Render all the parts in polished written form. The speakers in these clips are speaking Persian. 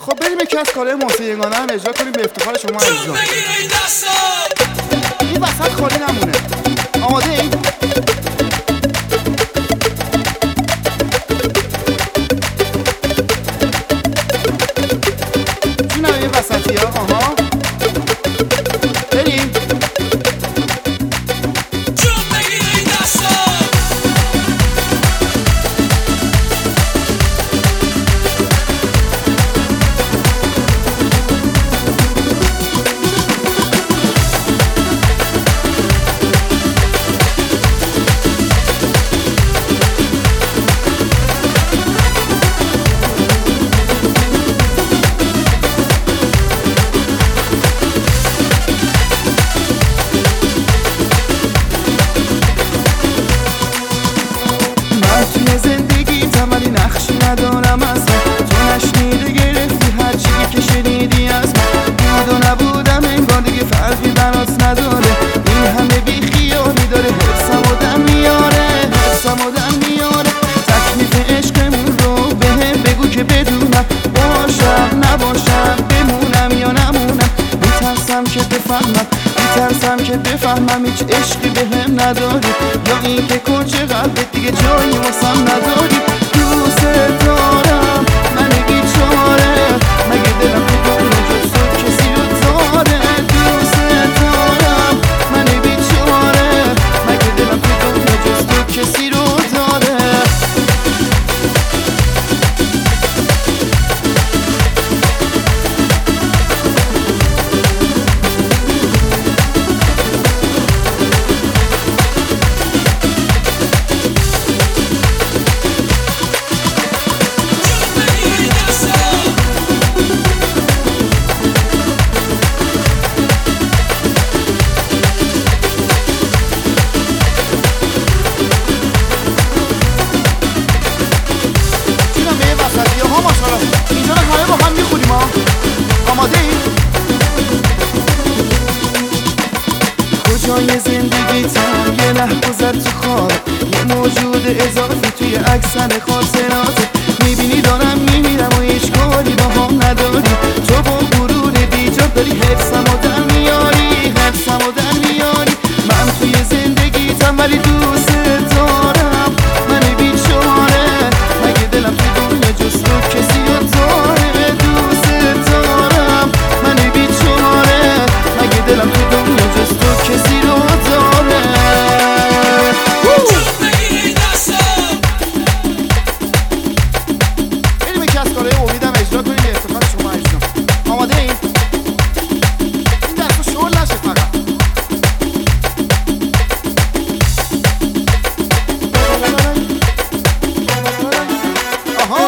خب بریم یکی از کارهای موسیقیانه هم اجرا کنیم به افتخار شما عزیزان. این وسط خالی نمونه. آماده این؟ جونم این وسطی ها. آها بریم. ندارم اصلا تو نشنیده گرفتی هر چیزی که شنیدی از من. بود و نبودم انگار دیگه فرقی برات نداره. این همه بی خیالی داره حفظم و دم میاره، حفظم و دم میاره. تکلیف عشقمون رو بهم بگو که بدونم باشم نباشم، بمونم یا نمونم. میترسم که بفهمم، میترسم که بفهمم هیچ عشقی بهم نداری، یا این که کنج قلبت دیگه جایی واسم نداری. دوست دارم من بیچاره، مگه دلم تو دنیا جز تو کسی رو داره. دوست دارم من بیچاره، مگه دلم تو دنیا جز تو کسی رو داره. اینجا رو همه با هم میخونیم ها. آماده ای؟ کجای زندگیتم یه لحظه زد تو خواب، یه موجود اضافی توی اکثر خاطرات. میبینی دارم میمیرم و هیچ کاری با هم نداری. تو با غرور بیجاب داری حفظم و در میاری، حفظم و در میاری. من توی زندگیتم ولی دوست دارم من بیچاره، مگه دلم تو دنیا جز تو کسی رو داره. دوست دارم من بیچاره، مگه دلم تو دنیا جز تو کسی رو داره. بریم یکی از کارهای امیدم اجرا کنیم به افتخار شما عزیزان. آماده این؟ این دست رو شغل نشه فقط. آها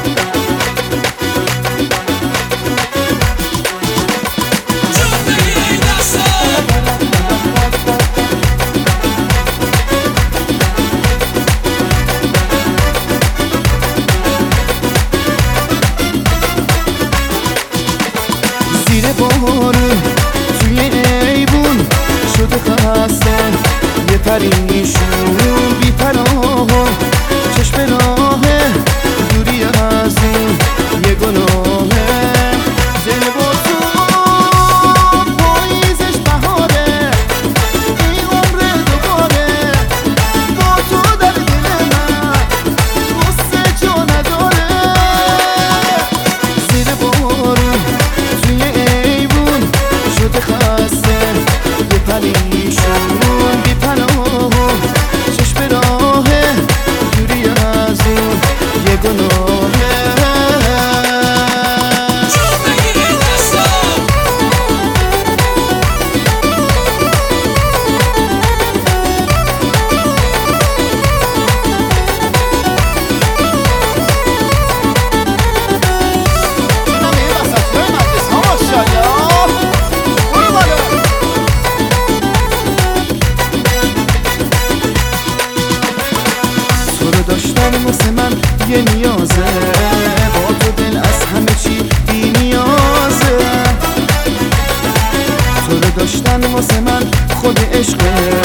زیر بارون توی ایوون شده خسته یه پریشون بی پناه، چشم راهه دوری از این یه گناهه. دل با تو پاییزش بهاره، این عمر دوباره با تو در دل من غصه جا نداره. زیر بارون توی ایوون شده خسته یه پریشون بی پناه، چشم راهه دوری از اون یه گناهه. داشتن واسه من یه نیازه، با تو دل از همه چی بی نیازه. تو رو داشتن واسه من خود عشقه،